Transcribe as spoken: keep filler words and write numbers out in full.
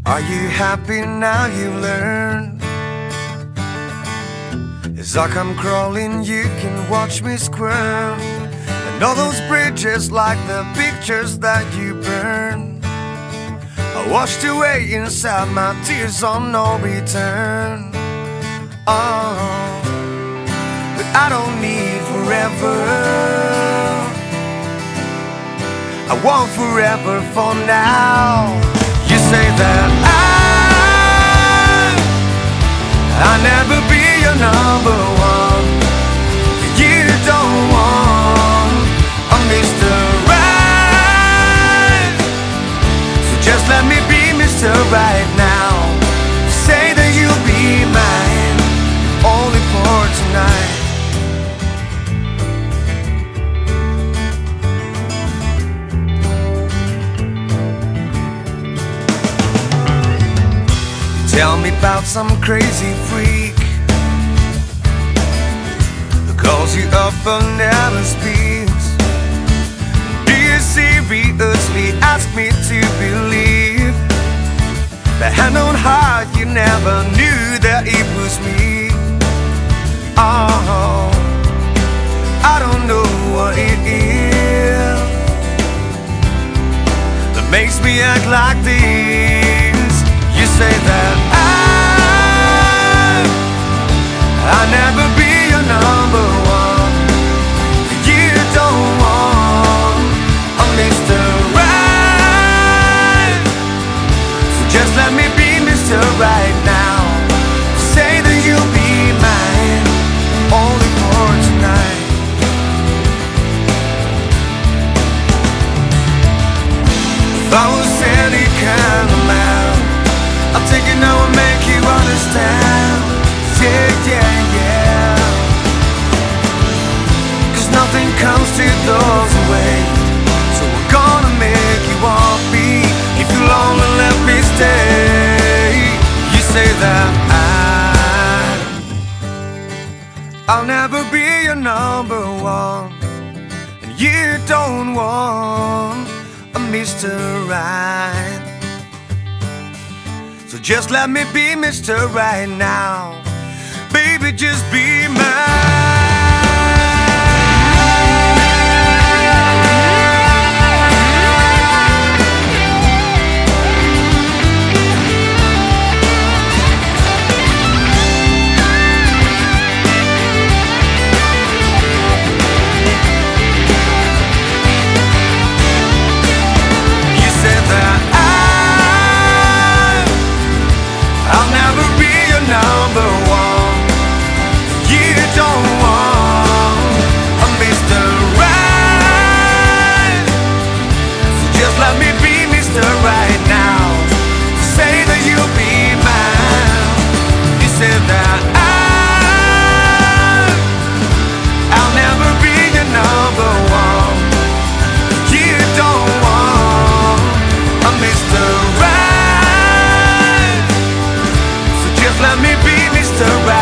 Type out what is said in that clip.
Are you happy now you've learned? As I come crawling, you can watch me squirm. And all those bridges, like the pictures that you burned, I washed away inside my tears on no return. Oh, but I don't need forever. I want forever for now. You say that I I'll never be your number one. You don't want a Mister Right, so just let me be Mister Right now. Say that you'll be mine, only for tonight. Tell me about some crazy freak who calls you up but never speaks. Do you seriously ask me to believe that hand on heart you never knew that it was me? Oh, I don't know what it is that makes me act like this. You say that I I'll never be your number one. You don't want a Mister Right, so just let me be Mister Right now. Say that you'll be mine, only for tonight. If I was any kind of man, I'll take it now and make you understand. Yeah, yeah, yeah. Cause nothing comes to those who wait, so I'm gonna make you want me. If you'll only let me stay. You say that I I'll never be your number one, and you don't want a Mister Right, so just let me be Mister Right now. Baby, just be mine. You said that I I'll never be your number one. You don't want a Mister Right, so just let me be Mister Right now. Say that you'll be mine. You said that I I'll never be your number one. You don't want a Mister Right, so just let me be Mister Right.